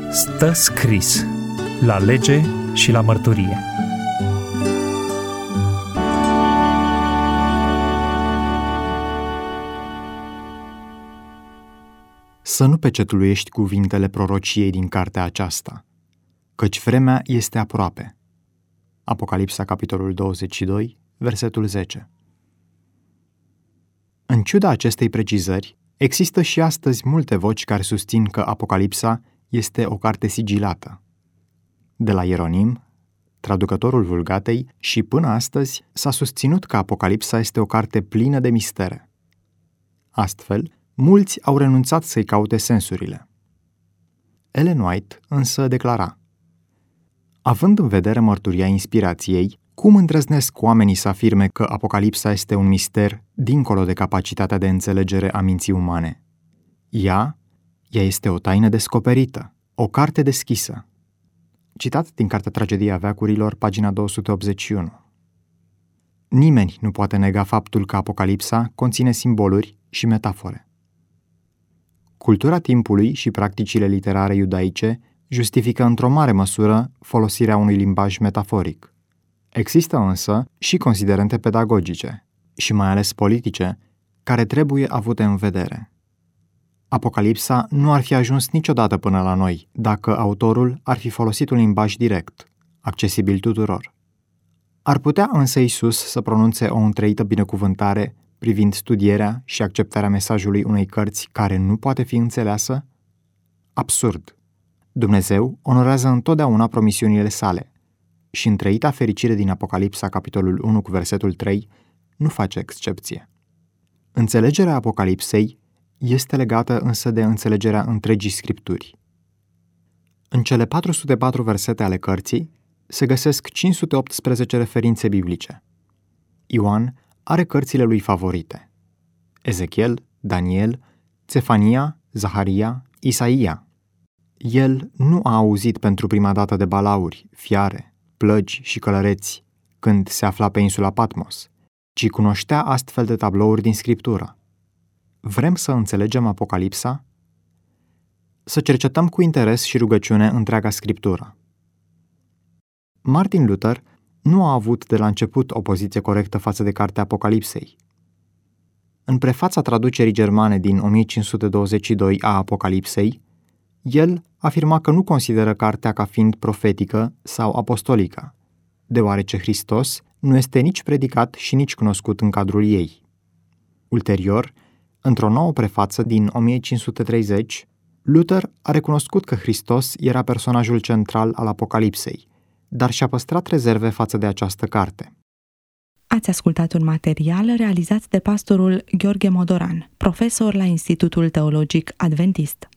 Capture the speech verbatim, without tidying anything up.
Stă scris la lege și la mărturie. Să nu pecetluiești cuvintele prorociei din cartea aceasta, căci vremea este aproape. Apocalipsa, capitolul douăzeci și doi, versetul zece. În ciuda acestei precizări, există și astăzi multe voci care susțin că Apocalipsa este o carte sigilată. De la Ieronim, traducătorul Vulgatei, și până astăzi s-a susținut că Apocalipsa este o carte plină de mistere. Astfel, mulți au renunțat să-i caute sensurile. Ellen White însă declara: având în vedere mărturia inspirației, cum îndrăznesc oamenii să afirme că Apocalipsa este un mister dincolo de capacitatea de înțelegere a minții umane? Ea, ea este o taină descoperită, o carte deschisă. Citat din Cartea Tragedia veacurilor, pagina două sute optzeci și unu. Nimeni nu poate nega faptul că Apocalipsa conține simboluri și metafore. Cultura timpului și practicile literare iudaice justifică într-o mare măsură folosirea unui limbaj metaforic. Există însă și considerente pedagogice, și mai ales politice, care trebuie avute în vedere. Apocalipsa nu ar fi ajuns niciodată până la noi dacă autorul ar fi folosit un limbaj direct, accesibil tuturor. Ar putea însă Iisus să pronunțe o întreită binecuvântare privind studierea și acceptarea mesajului unei cărți care nu poate fi înțeleasă? Absurd! Dumnezeu onorează întotdeauna promisiunile sale și întreita fericire din Apocalipsa, capitolul unu cu versetul trei, nu face excepție. Înțelegerea Apocalipsei este legată însă de înțelegerea întregii Scripturi. În cele patru sute patru versete ale cărții se găsesc cinci sute optsprezece referințe biblice. Ioan are cărțile lui favorite: Ezechiel, Daniel, Țefania, Zaharia, Isaia. El nu a auzit pentru prima dată de balauri, fiare, plăgi și călăreți când se afla pe insula Patmos, ci cunoștea astfel de tablouri din Scriptură. Vrem să înțelegem Apocalipsa? Să cercetăm cu interes și rugăciune întreaga Scriptură. Martin Luther nu a avut de la început o poziție corectă față de cartea Apocalipsei. În prefața traducerii germane din o mie cinci sute douăzeci și doi a Apocalipsei, el afirma că nu consideră cartea ca fiind profetică sau apostolică, deoarece Hristos nu este nici predicat și nici cunoscut în cadrul ei. Ulterior, într-o nouă prefață din o mie cinci sute treizeci, Luther a recunoscut că Hristos era personajul central al Apocalipsei, dar și-a păstrat rezerve față de această carte. Ați ascultat un material realizat de pastorul Gheorghe Modoran, profesor la Institutul Teologic Adventist.